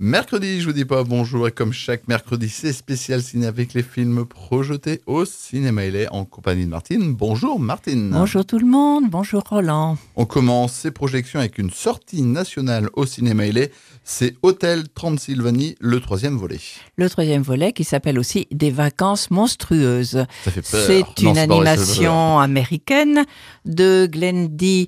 Mercredi, je vous dis pas bonjour, et comme chaque mercredi, c'est spécial ciné avec les films projetés au cinéma LA en compagnie de Martine. Bonjour Martine. Bonjour tout le monde, bonjour Roland. On commence ces projections avec une sortie nationale au cinéma LA, c'est Hôtel Transylvanie, le troisième volet. Le troisième volet qui s'appelle aussi Des vacances monstrueuses. Ça fait peur. C'est une animation américaine de Glendy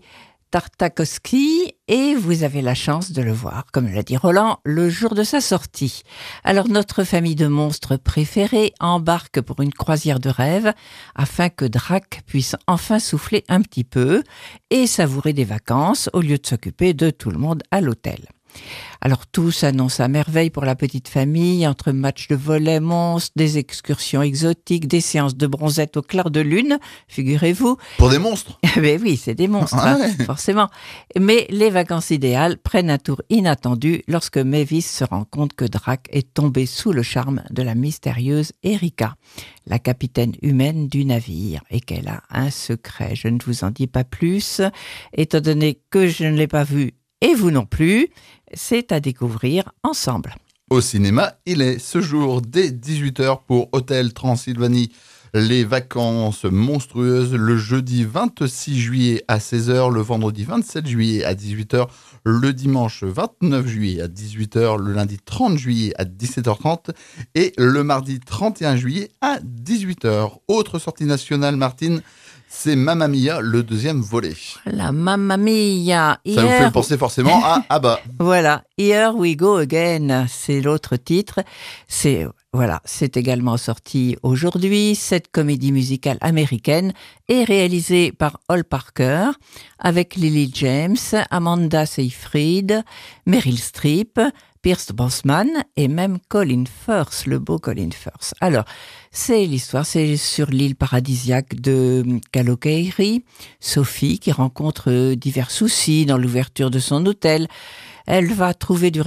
Tartakovsky et vous avez la chance de le voir, comme l'a dit Roland, le jour de sa sortie. Alors notre famille de monstres préférés embarque pour une croisière de rêve afin que Drac puisse enfin souffler un petit peu et savourer des vacances au lieu de s'occuper de tout le monde à l'hôtel. Alors tout s'annonce à merveille pour la petite famille, entre matchs de volley monstres, des excursions exotiques, des séances de bronzette au clair de lune, figurez-vous. Pour des monstres? Ben oui, c'est des monstres, forcément. Mais les vacances idéales prennent un tour inattendu lorsque Mavis se rend compte que Drac est tombé sous le charme de la mystérieuse Erika, la capitaine humaine du navire, et qu'elle a un secret. Je ne vous en dis pas plus, étant donné que je ne l'ai pas vu et vous non plus, c'est à découvrir ensemble. Au cinéma, il est ce jour dès 18h pour Hôtel Transylvanie, les vacances monstrueuses, le jeudi 26 juillet à 16h, le vendredi 27 juillet à 18h, le dimanche 29 juillet à 18h, le lundi 30 juillet à 17h30 et le mardi 31 juillet à 18h. Autre sortie nationale, Martine, c'est Mamma Mia, le deuxième volet. La Mamma Mia. Ça vous fait penser forcément à ABBA. Voilà, Here We Go Again, c'est l'autre titre. C'est également sorti aujourd'hui. Cette comédie musicale américaine est réalisée par Hal Parker avec Lily James, Amanda Seyfried, Meryl Streep, Pierce Brosnan et même Colin Firth, le beau Colin Firth. Alors, c'est sur l'île paradisiaque de Kalokairi, Sophie qui rencontre divers soucis dans l'ouverture de son hôtel. Elle va trouver du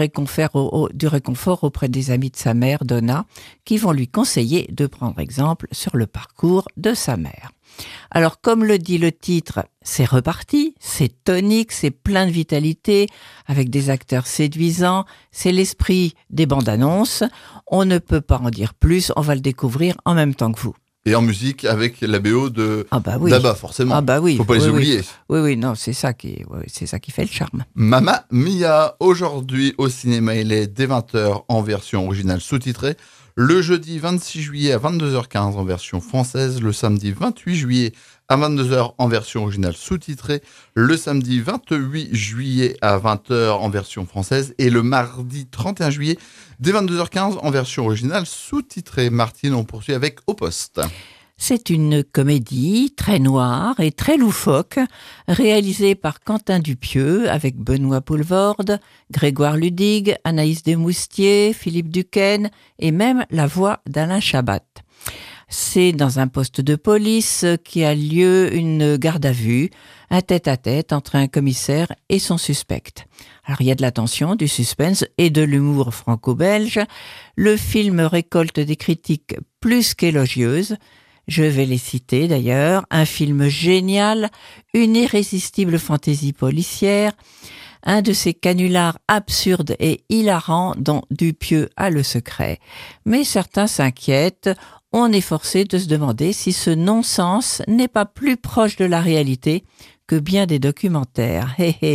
réconfort auprès des amis de sa mère, Donna, qui vont lui conseiller de prendre exemple sur le parcours de sa mère. Alors, comme le dit le titre, c'est reparti, c'est tonique, c'est plein de vitalité, avec des acteurs séduisants, c'est l'esprit des bandes annonces. On ne peut pas en dire plus, on va le découvrir en même temps que vous. Et en musique avec la BO oui. d'ABBA, forcément. Ah bah oui. Faut pas les oublier. Oui, non, c'est ça qui fait le charme. Mamma Mia, aujourd'hui au cinéma, il est dès 20h en version originale sous-titrée. Le jeudi 26 juillet à 22h15 en version française, le samedi 28 juillet à 22h en version originale sous-titrée, le samedi 28 juillet à 20h en version française et le mardi 31 juillet dès 22h15 en version originale sous-titrée. Martine, on poursuit avec Au Poste. C'est une comédie très noire et très loufoque, réalisée par Quentin Dupieux avec Benoît Poelvoorde, Grégoire Ludig, Anaïs Desmoustiers, Philippe Duquesne et même la voix d'Alain Chabat. C'est dans un poste de police qui a lieu une garde à vue, un tête-à-tête entre un commissaire et son suspect. Alors il y a de la tension, du suspense et de l'humour franco-belge. Le film récolte des critiques plus qu'élogieuses. Je vais les citer d'ailleurs. Un film génial, une irrésistible fantaisie policière, un de ces canulars absurdes et hilarants dont Dupieux a le secret. Mais certains s'inquiètent. On est forcé de se demander si ce non-sens n'est pas plus proche de la réalité que bien des documentaires.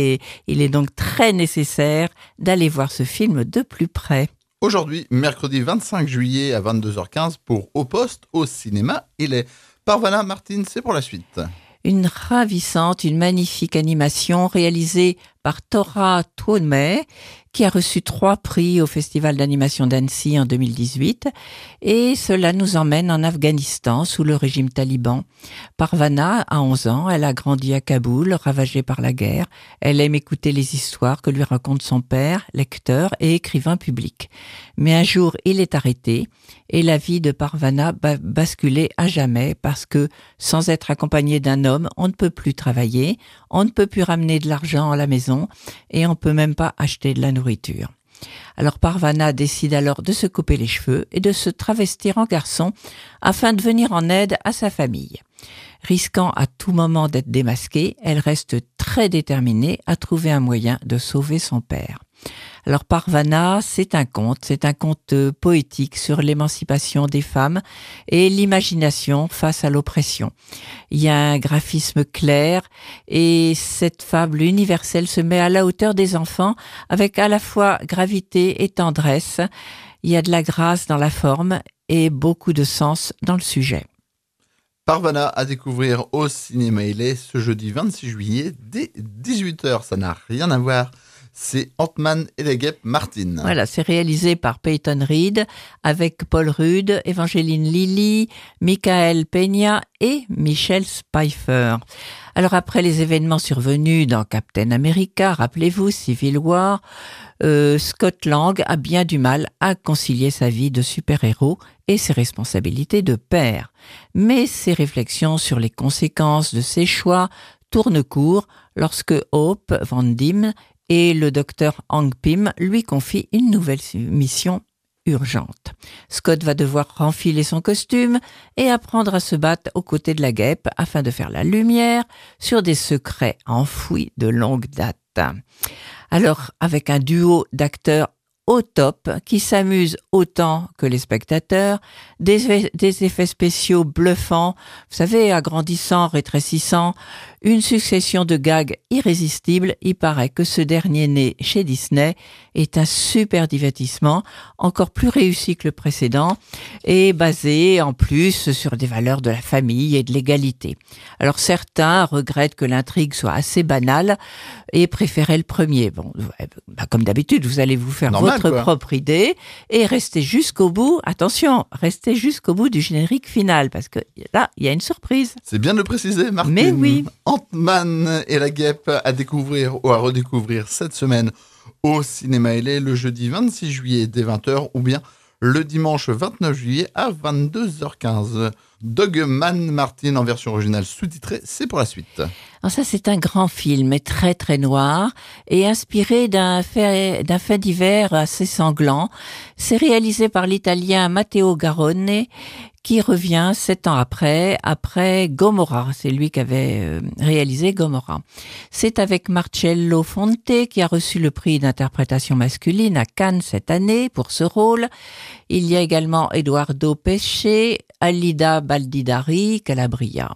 Il est donc très nécessaire d'aller voir ce film de plus près. Aujourd'hui, mercredi 25 juillet à 22h15 pour Au Poste, au cinéma, il est. Parvana, Martine, c'est pour la suite. Une ravissante, une magnifique animation réalisée par Tora Tuomey, qui a reçu 3 prix au Festival d'animation d'Annecy en 2018. Et cela nous emmène en Afghanistan, sous le régime taliban. Parvana a 11 ans, elle a grandi à Kaboul, ravagée par la guerre. Elle aime écouter les histoires que lui raconte son père, lecteur et écrivain public. Mais un jour, il est arrêté et la vie de Parvana va basculer à jamais parce que, sans être accompagné d'un homme, on ne peut plus travailler, on ne peut plus ramener de l'argent à la maison et on ne peut même pas acheter de la nourriture. Alors Parvana décide alors de se couper les cheveux et de se travestir en garçon afin de venir en aide à sa famille. Risquant à tout moment d'être démasquée, elle reste très déterminée à trouver un moyen de sauver son père. Alors Parvana, c'est un conte poétique sur l'émancipation des femmes et l'imagination face à l'oppression. Il y a un graphisme clair et cette fable universelle se met à la hauteur des enfants avec à la fois gravité et tendresse. Il y a de la grâce dans la forme et beaucoup de sens dans le sujet. Parvana à découvrir au cinéma Ilé ce jeudi 26 juillet dès 18h. Ça n'a rien à voir. C'est Ant-Man et la guêpe Martin. Voilà, c'est réalisé par Peyton Reed avec Paul Rudd, Evangeline Lilly, Michael Peña et Michelle Pfeiffer. Alors après les événements survenus dans Captain America, rappelez-vous, Civil War, Scott Lang a bien du mal à concilier sa vie de super-héros et ses responsabilités de père. Mais ses réflexions sur les conséquences de ses choix tournent court lorsque Hope Van Dyne et le docteur Hank Pym lui confient une nouvelle mission urgente. Scott va devoir renfiler son costume et apprendre à se battre aux côtés de la guêpe afin de faire la lumière sur des secrets enfouis de longue date. Alors, avec un duo d'acteurs au top, qui s'amusent autant que les spectateurs, des effets spéciaux bluffants, vous savez, agrandissants, rétrécissants, une succession de gags irrésistibles. Il paraît que ce dernier né chez Disney est un super divertissement, encore plus réussi que le précédent, et basé en plus sur des valeurs de la famille et de l'égalité. Alors certains regrettent que l'intrigue soit assez banale et préféraient le premier. Bon, comme d'habitude, vous allez vous faire votre propre idée et restez jusqu'au bout. Attention, restez jusqu'au bout du générique final parce que là, il y a une surprise. C'est bien de le préciser, Martine. Mais oui. Ant-Man et la guêpe à découvrir ou à redécouvrir cette semaine au cinéma Ilé le jeudi 26 juillet dès 20h ou bien le dimanche 29 juillet à 22h15. Dogman Martin en version originale sous-titrée, c'est pour la suite. Alors ça, c'est un grand film très très noir et inspiré d'un fait divers assez sanglant. C'est réalisé par l'Italien Matteo Garrone qui revient 7 ans après Gomorrah. C'est lui qui avait réalisé Gomorrah. C'est avec Marcello Fonte qui a reçu le prix d'interprétation masculine à Cannes cette année pour ce rôle. Il y a également Eduardo Pesce, Alida Baldidari, Calabria.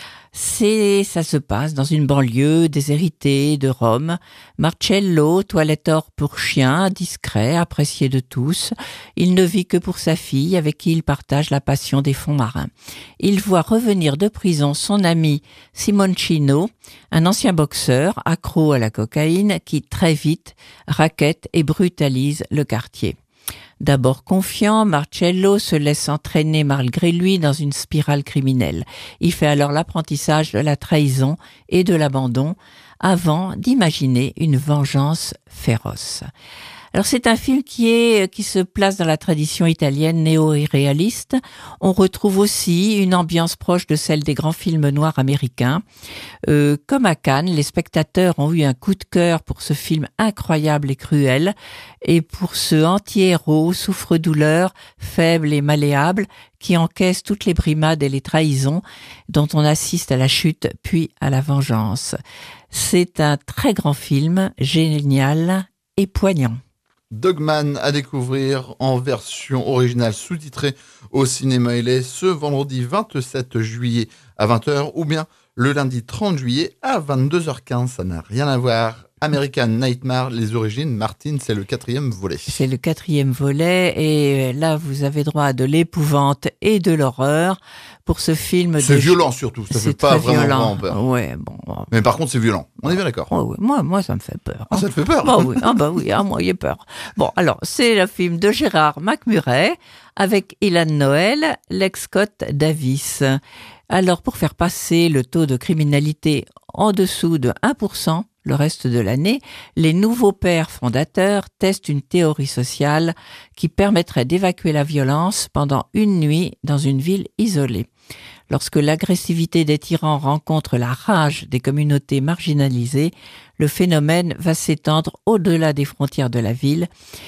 Ça se passe dans une banlieue déshéritée de Rome. Marcello, toiletteur pour chien, discret, apprécié de tous. Il ne vit que pour sa fille, avec qui il partage la passion des fonds marins. Il voit revenir de prison son ami Simoncino, un ancien boxeur accro à la cocaïne qui très vite rackette et brutalise le quartier. D'abord confiant, Marcello se laisse entraîner malgré lui dans une spirale criminelle. Il fait alors l'apprentissage de la trahison et de l'abandon avant d'imaginer une vengeance féroce. Alors c'est un film qui se place dans la tradition italienne néo-réaliste. On retrouve aussi une ambiance proche de celle des grands films noirs américains. Comme à Cannes, les spectateurs ont eu un coup de cœur pour ce film incroyable et cruel et pour ce anti-héros souffre-douleur, faible et malléable, qui encaisse toutes les brimades et les trahisons dont on assiste à la chute puis à la vengeance. C'est un très grand film, génial et poignant. Dogman à découvrir en version originale sous-titrée au cinéma Ilé ce vendredi 27 juillet à 20h ou bien le lundi 30 juillet à 22h15. Ça n'a rien à voir. American Nightmare, les origines, Martin, c'est le 4e volet. C'est le 4e volet et là vous avez droit à de l'épouvante et de l'horreur pour ce film. C'est violent surtout, ça fait pas vraiment peur. Ouais, bon. Mais par contre c'est violent, on est bien d'accord. Oh, oui. Moi ça me fait peur. Ah, ça te fait peur? Oui, moi j'ai peur. Bon, alors c'est le film de Gérard McMurray avec Ilan Noël, Lex Scott Davis. Alors pour faire passer le taux de criminalité en dessous de 1%, le reste de l'année, les nouveaux pères fondateurs testent une théorie sociale qui permettrait d'évacuer la violence pendant une nuit dans une ville isolée. Lorsque l'agressivité des tyrans rencontre la rage des communautés marginalisées, le phénomène va s'étendre au-delà des frontières de la ville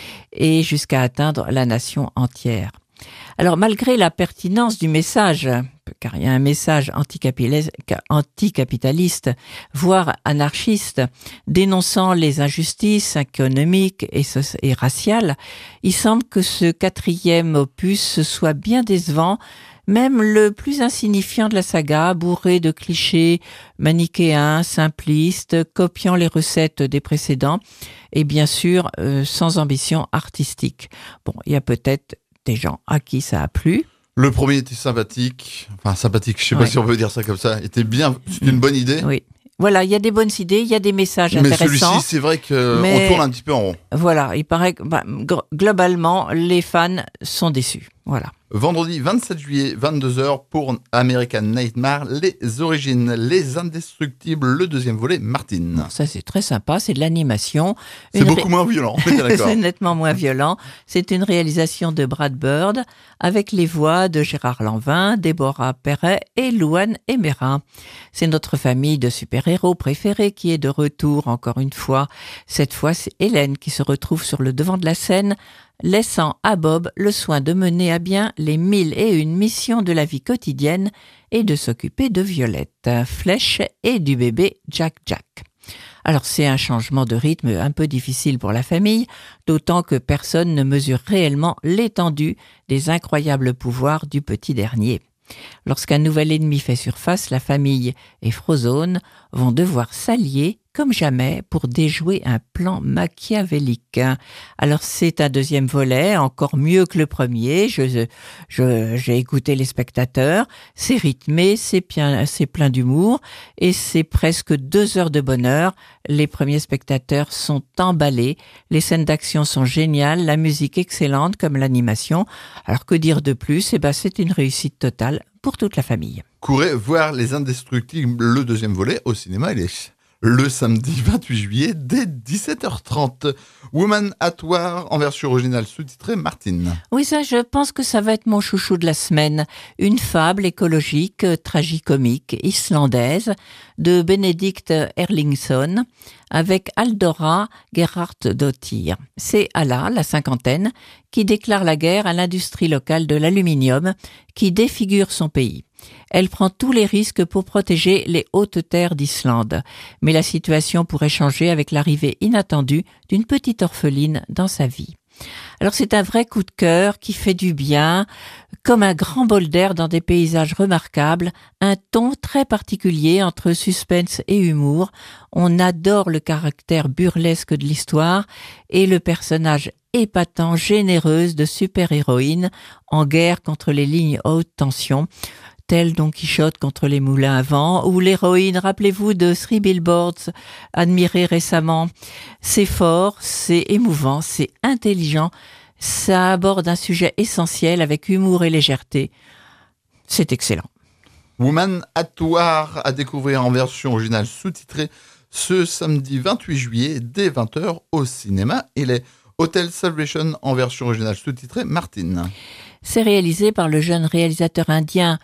et jusqu'à atteindre la nation entière. Alors malgré la pertinence du message car il y a un message anticapitaliste, voire anarchiste, dénonçant les injustices économiques et raciales, il semble que ce 4e opus soit bien décevant, même le plus insignifiant de la saga, bourré de clichés manichéens, simplistes, copiant les recettes des précédents, et bien sûr sans ambition artistique. Bon, il y a peut-être des gens à qui ça a plu. Le premier était sympathique, je sais pas si on peut dire ça comme ça, était bien, c'est une bonne idée. Oui. Voilà, il y a des bonnes idées, il y a des messages intéressants. Mais celui-ci, c'est vrai qu'on tourne un petit peu en rond. Voilà, il paraît que globalement, les fans sont déçus. Voilà. Vendredi 27 juillet, 22h, pour American Nightmare, les origines, les indestructibles, le 2e volet, Martine. Ça, c'est très sympa, c'est de l'animation. C'est beaucoup moins violent, on est d'accord. C'est nettement moins violent. C'est une réalisation de Brad Bird, avec les voix de Gérard Lanvin, Déborah Perret et Louane Emera. C'est notre famille de super-héros préférés qui est de retour, encore une fois. Cette fois, c'est Hélène qui se retrouve sur le devant de la scène, laissant à Bob le soin de mener à bien les 1001 missions de la vie quotidienne et de s'occuper de Violette, Flèche et du bébé Jack. Alors c'est un changement de rythme un peu difficile pour la famille, d'autant que personne ne mesure réellement l'étendue des incroyables pouvoirs du petit dernier. Lorsqu'un nouvel ennemi fait surface, la famille et Frozone vont devoir s'allier comme jamais pour déjouer un plan machiavélique. Alors c'est un 2e volet, encore mieux que le premier. J'ai écouté les spectateurs. C'est rythmé, c'est plein d'humour et c'est presque 2 heures de bonheur. Les premiers spectateurs sont emballés. Les scènes d'action sont géniales, la musique excellente comme l'animation. Alors que dire de plus? C'est une réussite totale pour toute la famille. Courez voir Les Indestructibles, le 2e volet, au cinéma. Il est le samedi 28 juillet dès 17h30. Woman at War en version originale sous-titrée, Martine. Oui, ça, je pense que ça va être mon chouchou de la semaine. Une fable écologique, tragicomique, islandaise de Benedict Erlingsson avec Aldora Gerhardsdóttir. C'est Ala, la cinquantaine, qui déclare la guerre à l'industrie locale de l'aluminium qui défigure son pays. Elle prend tous les risques pour protéger les hautes terres d'Islande. Mais la situation pourrait changer avec l'arrivée inattendue d'une petite orpheline dans sa vie. Alors c'est un vrai coup de cœur qui fait du bien, comme un grand bol d'air dans des paysages remarquables, un ton très particulier entre suspense et humour. On adore le caractère burlesque de l'histoire et le personnage épatant, généreuse de super-héroïne en guerre contre les lignes haute tension, tel Don Quichotte contre les moulins à vent, ou l'héroïne, rappelez-vous de Three Billboards, admirée récemment. C'est fort, c'est émouvant, c'est intelligent, ça aborde un sujet essentiel avec humour et légèreté. C'est excellent. Woman at War à découvrir en version originale sous-titrée ce samedi 28 juillet dès 20h au cinéma. Et les Hotel Salvation en version originale sous-titrée, Martine. C'est réalisé par le jeune réalisateur indien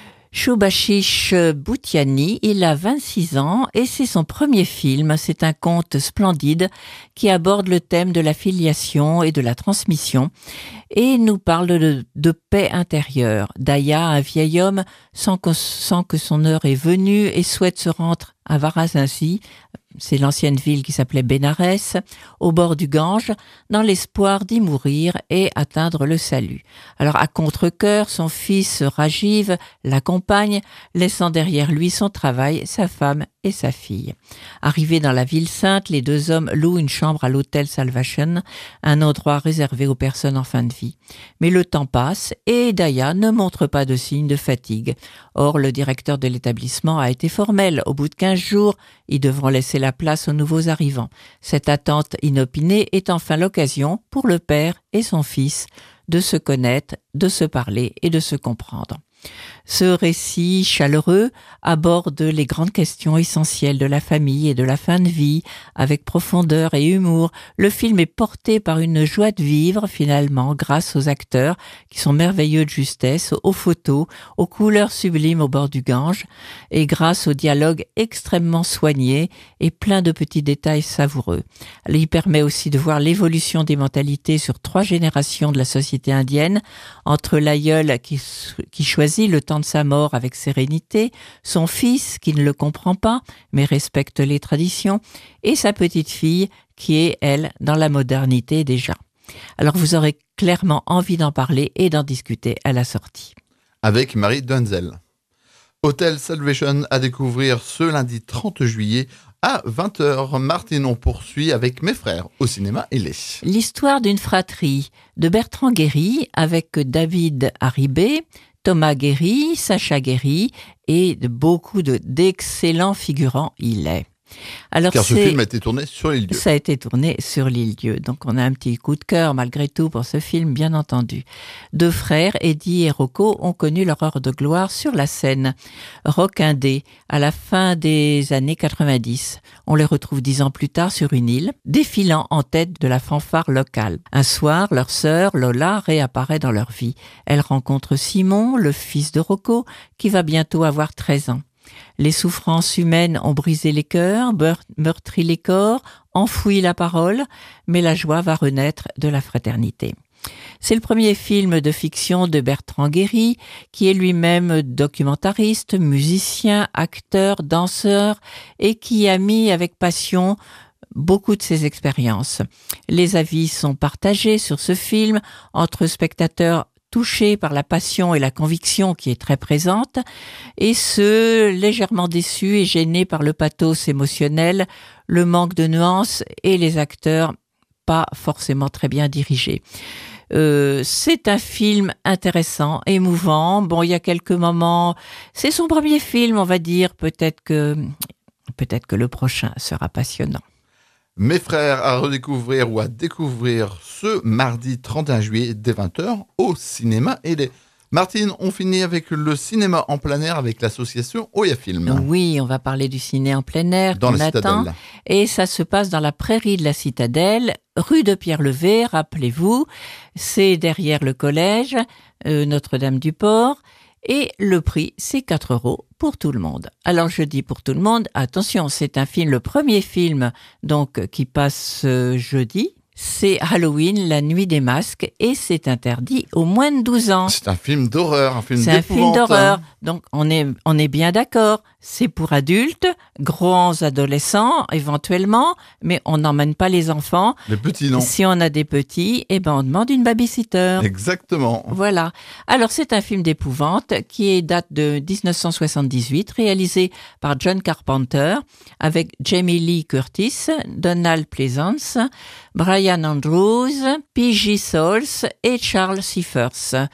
Shubhashish Bhutiani. Il a 26 ans et c'est son premier film. C'est un conte splendide qui aborde le thème de la filiation et de la transmission et nous parle de paix intérieure. Daya, un vieil homme, sent que son heure est venue et souhaite se rendre à Varanasi, c'est l'ancienne ville qui s'appelait Bénarès, au bord du Gange, dans l'espoir d'y mourir et atteindre le salut. Alors à contre-cœur, son fils Rajiv l'accompagne, laissant derrière lui son travail, sa femme et sa fille. Arrivés dans la ville sainte, les 2 hommes louent une chambre à l'hôtel Salvation, un endroit réservé aux personnes en fin de vie. Mais le temps passe et Daya ne montre pas de signe de fatigue. Or, le directeur de l'établissement a été formel. Au bout de 15 jours, ils devront laisser la place aux nouveaux arrivants. Cette attente inopinée est enfin l'occasion pour le père et son fils de se connaître, de se parler et de se comprendre. Ce récit chaleureux aborde les grandes questions essentielles de la famille et de la fin de vie avec profondeur et humour. Le film est porté par une joie de vivre finalement grâce aux acteurs qui sont merveilleux de justesse, aux photos, aux couleurs sublimes au bord du Gange et grâce au dialogue extrêmement soigné et plein de petits détails savoureux. Il permet aussi de voir l'évolution des mentalités sur 3 générations de la société indienne, entre l'aïeul qui choisit choisit le temps de sa mort avec sérénité, son fils qui ne le comprend pas mais respecte les traditions, et sa petite fille qui est, elle, dans la modernité déjà. Alors vous aurez clairement envie d'en parler et d'en discuter à la sortie. Avec Marie Dunzel. Hotel Salvation à découvrir ce lundi 30 juillet à 20h. Martine, on poursuit avec Mes frères au cinéma et les. L'histoire d'une fratrie de Bertrand Guéry avec David Harribey, Thomas Guéry, Sacha Guéry et beaucoup d'excellents figurants il est. Alors car ce film a été tourné sur l'île-dieu. Ça a été tourné sur l'île-dieu, donc on a un petit coup de cœur malgré tout pour ce film, bien entendu. Deux frères, Eddie et Rocco, ont connu leur heure de gloire sur la scène. Rock indé, à la fin des années 90. On les retrouve 10 ans plus tard sur une île, défilant en tête de la fanfare locale. Un soir, leur sœur, Lola, réapparaît dans leur vie. Elle rencontre Simon, le fils de Rocco, qui va bientôt avoir 13 ans. Les souffrances humaines ont brisé les cœurs, meurtri les corps, enfoui la parole, mais la joie va renaître de la fraternité. C'est le premier film de fiction de Bertrand Guéry, qui est lui-même documentariste, musicien, acteur, danseur, et qui a mis avec passion beaucoup de ses expériences. Les avis sont partagés sur ce film entre spectateurs touchés par la passion et la conviction qui est très présente, et ceux légèrement déçus et gênés par le pathos émotionnel, le manque de nuances et les acteurs pas forcément très bien dirigés. C'est un film intéressant, émouvant. Bon, il y a quelques moments, c'est son premier film, on va dire, peut-être que le prochain sera passionnant. Mes frères à redécouvrir ou à découvrir ce mardi 31 juillet dès 20h au cinéma et les. Martine, on finit avec le cinéma en plein air avec l'association Oya Film. Oui, on va parler du ciné en plein air dans la Citadelle. Et ça se passe dans la prairie de la Citadelle, rue de Pierre-Levé, rappelez-vous. C'est derrière le collège Notre-Dame-du-Port. Et le prix, c'est 4 € pour tout le monde. Alors je dis pour tout le monde, attention, c'est un film, le premier film donc qui passe jeudi. C'est Halloween, la nuit des masques, et c'est interdit aux moins de 12 ans. C'est un film d'horreur, un film d'épouvante. C'est un film d'horreur, hein. donc on est bien d'accord. C'est pour adultes, grands adolescents éventuellement, mais on n'emmène pas les enfants. Les petits, non. Si on a des petits, on demande une babysitter. Exactement. Voilà. Alors c'est un film d'épouvante qui date de 1978, réalisé par John Carpenter, avec Jamie Lee Curtis, Donald Pleasance, Brian Andrews, P.J. Soles et Charles Cyphers.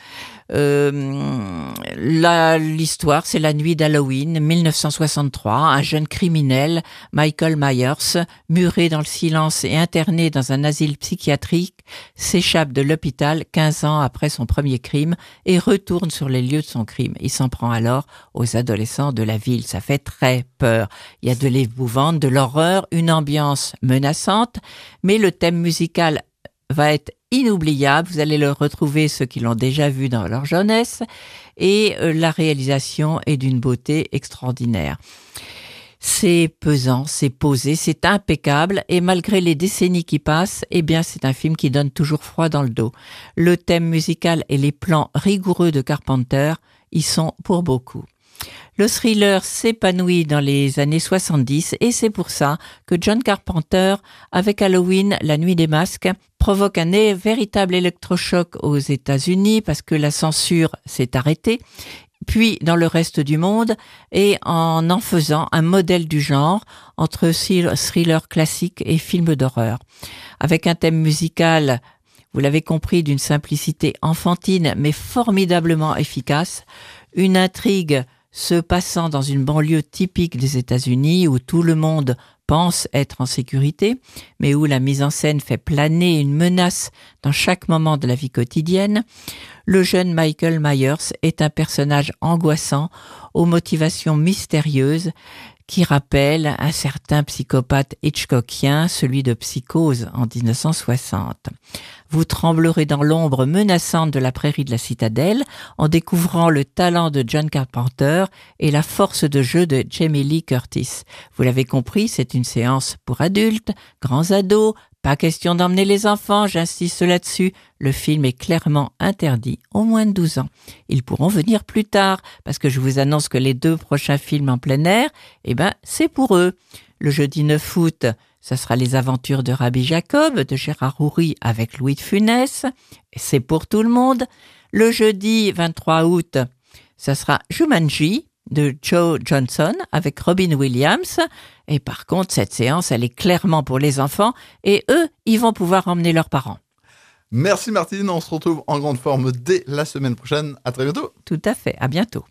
L'histoire, c'est la nuit d'Halloween, 1963. Un jeune criminel, Michael Myers, muré dans le silence et interné dans un asile psychiatrique, s'échappe de l'hôpital 15 ans après son premier crime et retourne sur les lieux de son crime. Il s'en prend alors aux adolescents de la ville. Ça fait très peur. Il y a de l'épouvante, de l'horreur, une ambiance menaçante, mais le thème musical va être inoubliable. Vous allez le retrouver, ceux qui l'ont déjà vu dans leur jeunesse, et la réalisation est d'une beauté extraordinaire. C'est pesant, c'est posé, c'est impeccable, et malgré les décennies qui passent, c'est un film qui donne toujours froid dans le dos. Le thème musical et les plans rigoureux de Carpenter y sont pour beaucoup. Le thriller s'épanouit dans les années 70 et c'est pour ça que John Carpenter, avec Halloween, la nuit des masques, provoque un véritable électrochoc aux États-Unis parce que la censure s'est arrêtée, puis dans le reste du monde, et en faisant un modèle du genre entre thriller classique et film d'horreur. Avec un thème musical, vous l'avez compris, d'une simplicité enfantine mais formidablement efficace, une intrigue se passant dans une banlieue typique des États-Unis où tout le monde pense être en sécurité, mais où la mise en scène fait planer une menace dans chaque moment de la vie quotidienne, le jeune Michael Myers est un personnage angoissant aux motivations mystérieuses qui rappelle un certain psychopathe hitchcockien, celui de Psychose en 1960. Vous tremblerez dans l'ombre menaçante de la prairie de la Citadelle en découvrant le talent de John Carpenter et la force de jeu de Jamie Lee Curtis. Vous l'avez compris, c'est une séance pour adultes, grands ados, Pas question d'emmener les enfants, j'insiste là-dessus. Le film est clairement interdit aux moins de 12 ans. Ils pourront venir plus tard, parce que je vous annonce que les 2 prochains films en plein air, c'est pour eux. Le jeudi 9 août, ça sera Les Aventures de Rabbi Jacob de Gérard Houry avec Louis de Funès. C'est pour tout le monde. Le jeudi 23 août, ça sera Jumanji de Joe Johnson avec Robin Williams. Et par contre, cette séance, elle est clairement pour les enfants et eux, ils vont pouvoir emmener leurs parents. Merci Martine, on se retrouve en grande forme dès la semaine prochaine. À très bientôt. Tout à fait, à bientôt.